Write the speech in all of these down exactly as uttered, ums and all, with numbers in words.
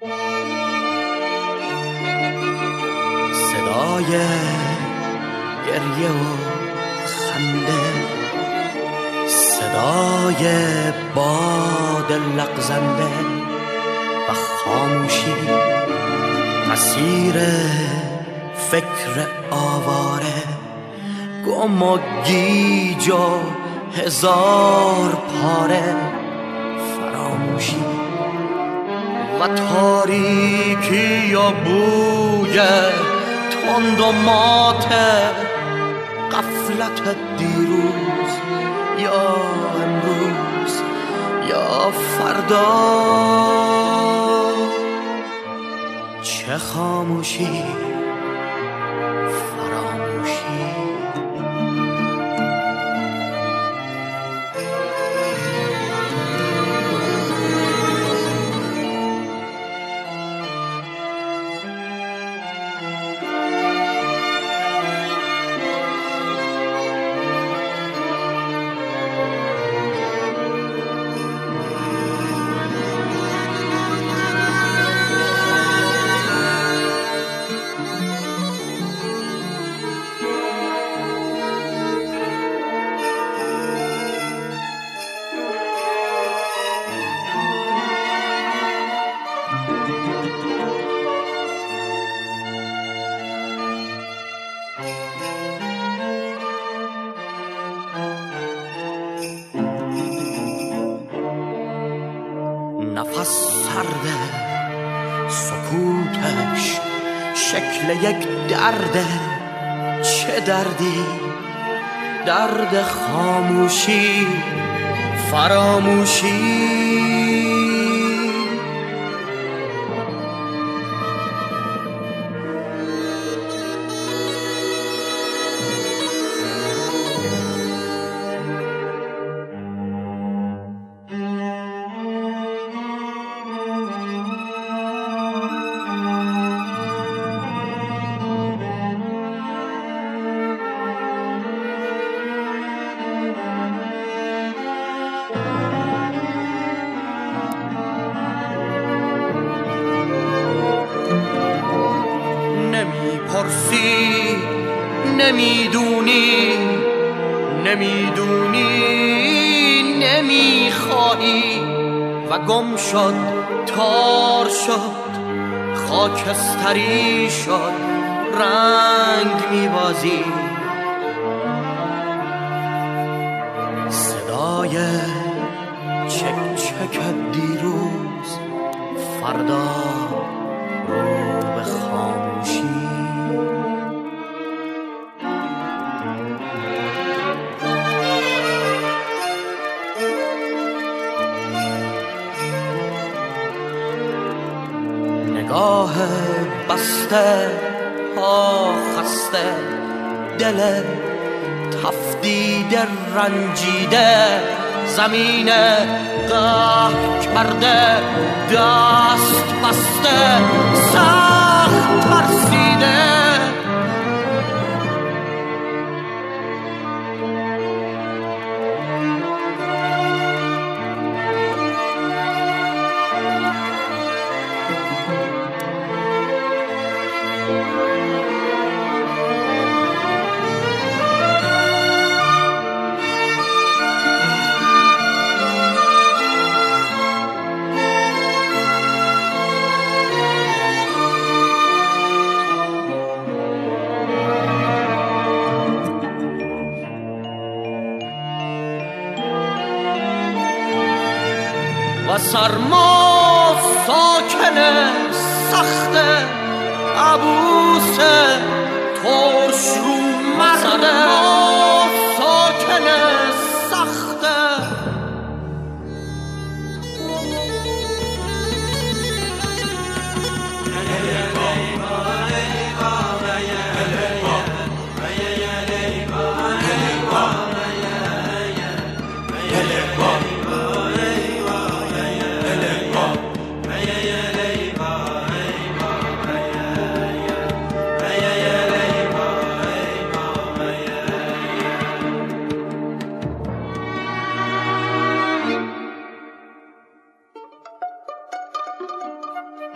صدای گریه و خنده، صدای باد لغزنده و خاموشی، مسیر فکر آواره، گم و گیج و هزار پاره، فراموشی و تاریکی و بوی تند و مات غفلت دیروز یا امروز یا فردا. چه خاموشی، فراموشی. نفس سرده، سکوتش شکل یک درده. چه دردی؟ درد خاموشی، فراموشی. نمیپرسی، نمیدونی، نمیدونی، نمیخوایی و گم شد، تار شد، خاکستری شد، رنگ میبازی. صدای چک چک دیروز، فردا رو به خاموشی. نگاه بسته، پا خسته، دل تفدیده رنجیده، زمین قهر کرده، دست بسته، سخت ترسیده. و سرما ساکن سخت عبوس ترش رو مرده، ساکن سخت.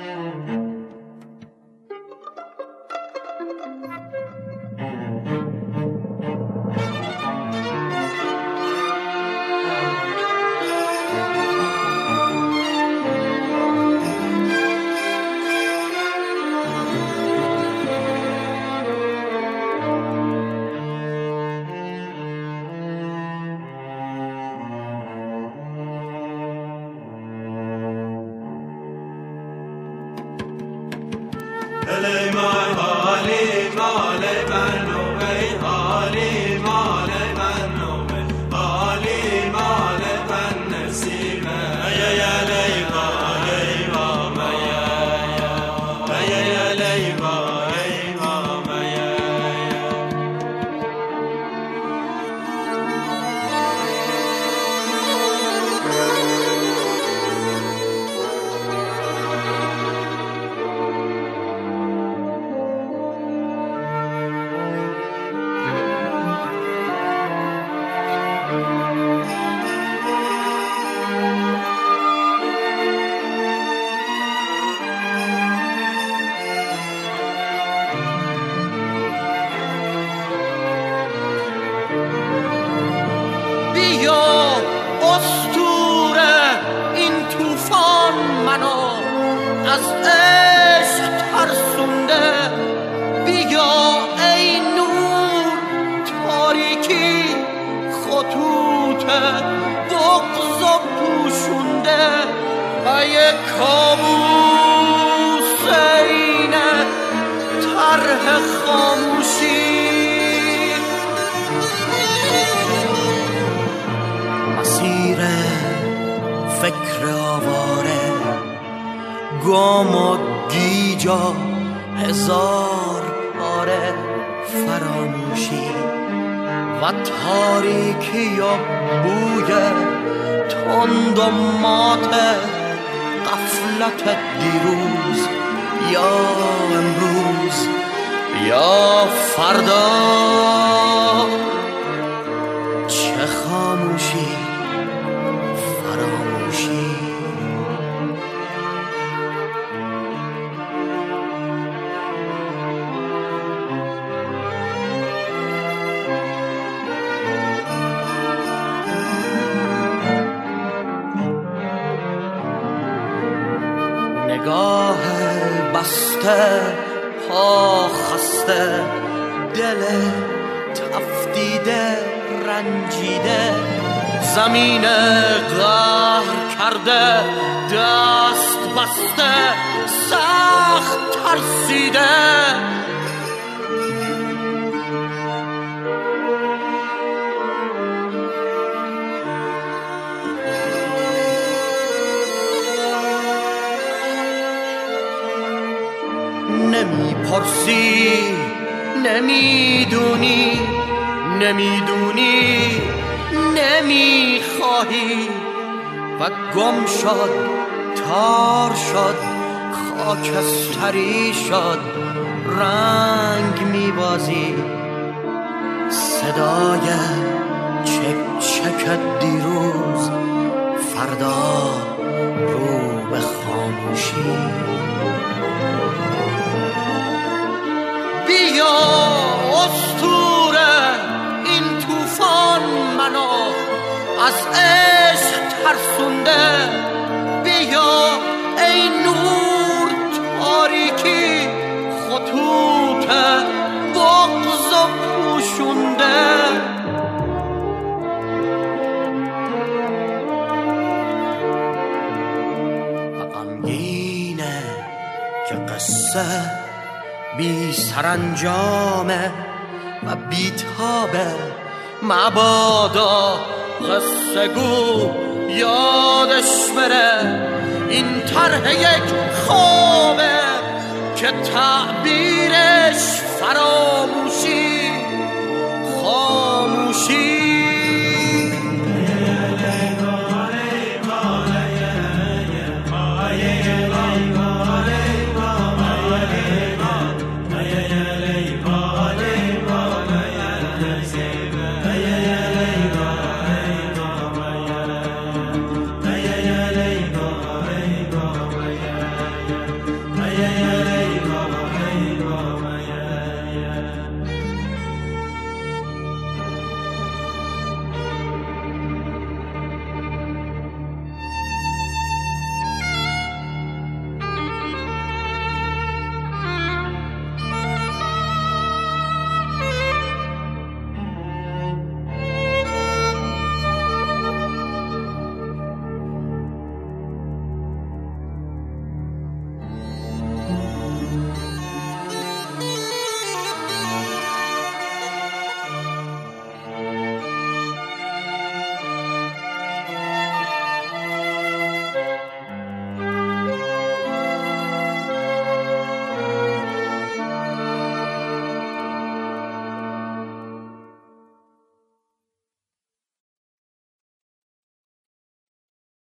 از عشق ترسونده، بیا ای نور تاریکی خطوط بغض و پوشونده، ای کابوس اینه طرح خاموشی. مسیر فکر آواره، گم و گیجا هزار پاره فراموشی و تاریکی و بوی تند و مات غفلت دیروز یا امروز یا فردا. چه خاموشی فراموشی. نگاه بسته، پا خسته، دل تفدیده رنجیده، زمین قهر کرده، دست بسته سخت ترسیده. نمی پرسی، نمیدونی، نمیدونی، نمیخواهی و گم شد، تار شد، خاکستری شد، رنگ میبازی. صدای چک چک دیروز، فردا رو به خاموشی. بیا اسطوره این طوفان منو از عشق ترسونده، بیا ای نور تاریکی خطوط بغض و پوشونده. و غمگینه که قصه بی سرانجامه و بی تابه، مبادا قصه گو یادش بره این طرح یک خوابه که تعبیر